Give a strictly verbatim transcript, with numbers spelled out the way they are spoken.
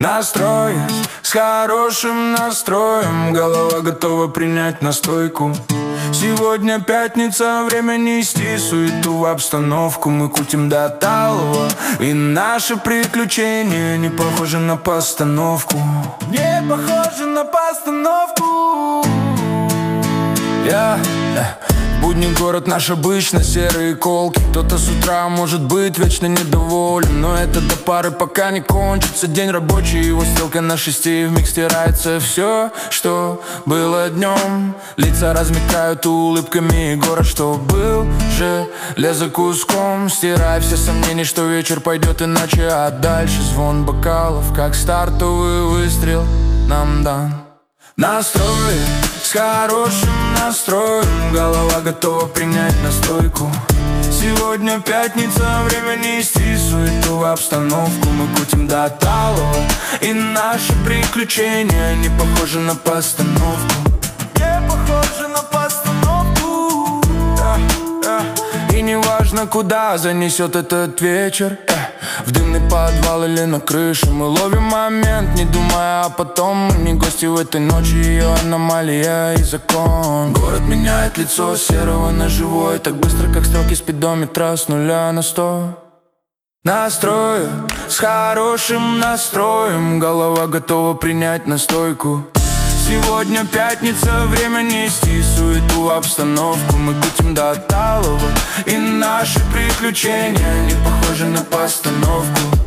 Настрой с хорошим настроем, голова готова принять настойку. Сегодня пятница, время нести суету в обстановку. Мы кутим до талого, и наши приключения не похожи на постановку. Не похожи на постановку. Я... Будний город наш обычно, серые колки. Кто-то с утра может быть вечно недоволен, но это до пары, пока не кончится день рабочий. Его стрелка на шести, вмиг стирается все, что было днем. Лица размекают улыбками, и город, что был, железо куском. Стирай все сомнения, что вечер пойдет иначе. А дальше звон бокалов, как стартовый выстрел нам дан. Настрой с хорошим настроем, голова готова принять настойку. Сегодня пятница, время нести суету в обстановку. Мы кутим до талого, и наши приключения не похожи на постановку. Не похожи на постановку. yeah, yeah. И не важно, куда занесет этот вечер, yeah. В дымный подвал или на крыше мы ловим момент, не думая, а потом мы не гости в этой ночи. Ее аномалия и закон. Город меняет лицо серого на живое, так быстро, как стрелки спидометра с нуля на сто. Настрою с хорошим настроем, голова готова принять настойку. Сегодня пятница, время нести суету в обстановку. Мы кутим до талого, и наши приключения не похожи на постановку.